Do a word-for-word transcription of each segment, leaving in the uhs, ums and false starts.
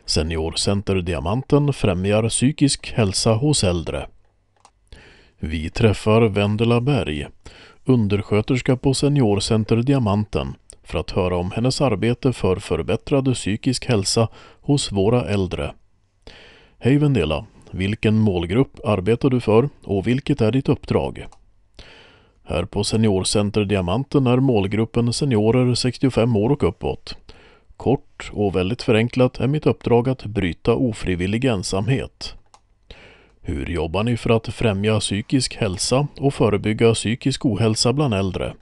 Seniorcenter Diamanten främjar psykisk hälsa hos äldre. Vi träffar Vendela Berg, undersköterska på Seniorcenter Diamanten, för att höra om hennes arbete för förbättrad psykisk hälsa hos våra äldre. Hej Vendela, vilken målgrupp arbetar du för och vilket är ditt uppdrag? Här på Seniorcenter Diamanten är målgruppen seniorer sextiofem år och uppåt. Kort och väldigt förenklat är mitt uppdrag att bryta ofrivillig ensamhet. Hur jobbar ni för att främja psykisk hälsa och förebygga psykisk ohälsa bland äldre?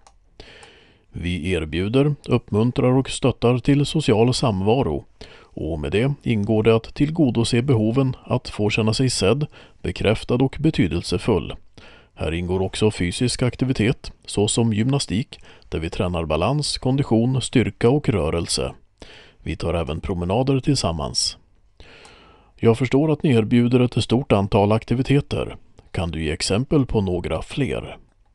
Vi erbjuder, uppmuntrar och stöttar till social samvaro, och med det ingår det att tillgodose behoven att få känna sig sedd, bekräftad och betydelsefull. Här ingår också fysisk aktivitet, såsom gymnastik, där vi tränar balans, kondition, styrka och rörelse. Vi tar även promenader tillsammans. Jag förstår att ni erbjuder ett stort antal aktiviteter. Kan du ge exempel på några fler?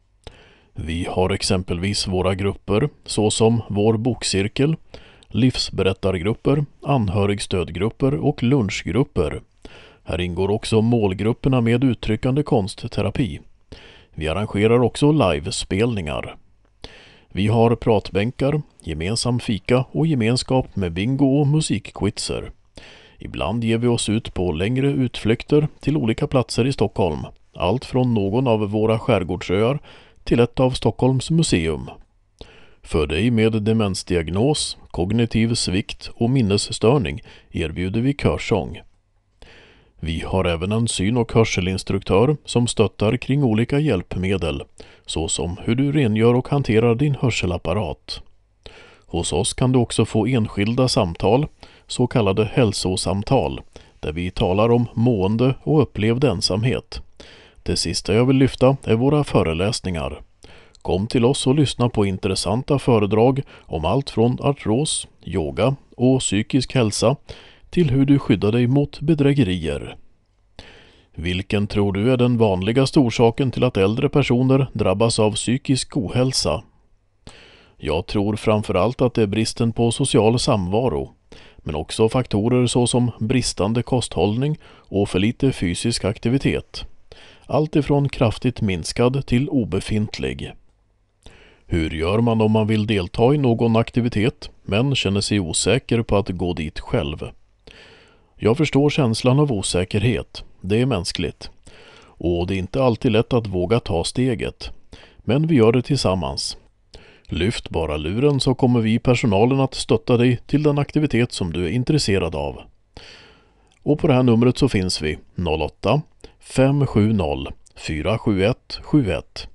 Vi har exempelvis våra grupper, såsom vår bokcirkel, livsberättargrupper, anhörigstödgrupper och lunchgrupper. Här ingår också målgrupperna med uttryckande konstterapi. Vi arrangerar också livespelningar. Vi har pratbänkar, gemensam fika och gemenskap med bingo och musikquizzer. Ibland ger vi oss ut på längre utflykter till olika platser i Stockholm. Allt från någon av våra skärgårdsöar till ett av Stockholms museum. För dig med demensdiagnos, kognitiv svikt och minnesstörning erbjuder vi körsång. Vi har även en syn- och hörselinstruktör som stöttar kring olika hjälpmedel, såsom hur du rengör och hanterar din hörselapparat. Hos oss kan du också få enskilda samtal, så kallade hälsosamtal, där vi talar om mående och upplevd ensamhet. Det sista jag vill lyfta är våra föreläsningar. Kom till oss och lyssna på intressanta föredrag om allt från artros, yoga och psykisk hälsa till hur du skyddar dig mot bedrägerier. Vilken tror du är den vanligaste orsaken till att äldre personer drabbas av psykisk ohälsa? Jag tror framförallt att det är bristen på social samvaro, men också faktorer såsom bristande kosthållning och för lite fysisk aktivitet. Allt ifrån kraftigt minskad till obefintlig. Hur gör man om man vill delta i någon aktivitet men känner sig osäker på att gå dit själv? Jag förstår känslan av osäkerhet, det är mänskligt. Och det är inte alltid lätt att våga ta steget. Men vi gör det tillsammans. Lyft bara luren så kommer vi personalen att stötta dig till den aktivitet som du är intresserad av. Och på det här numret så finns vi noll åtta fem sju noll fyra sju ett sju ett.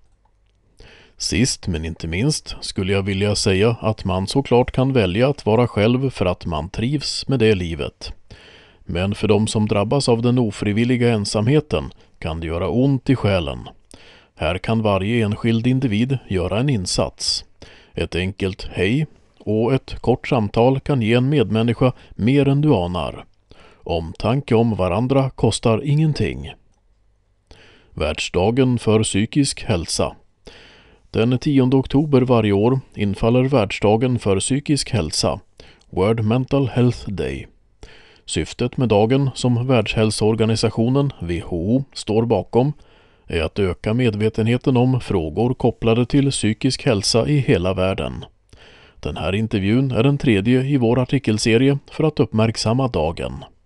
Sist men inte minst skulle jag vilja säga att man såklart kan välja att vara själv för att man trivs med det livet. Men för de som drabbas av den ofrivilliga ensamheten kan det göra ont i själen. Här kan varje enskild individ göra en insats. Ett enkelt hej och ett kort samtal kan ge en medmänniska mer än du anar. Omtanke om varandra kostar ingenting. Världsdagen för psykisk hälsa. Den tionde oktober varje år infaller världsdagen för psykisk hälsa, World Mental Health Day. Syftet med dagen, som Världshälsoorganisationen W H O står bakom, är att öka medvetenheten om frågor kopplade till psykisk hälsa i hela världen. Den här intervjun är den tredje i vår artikelserie för att uppmärksamma dagen.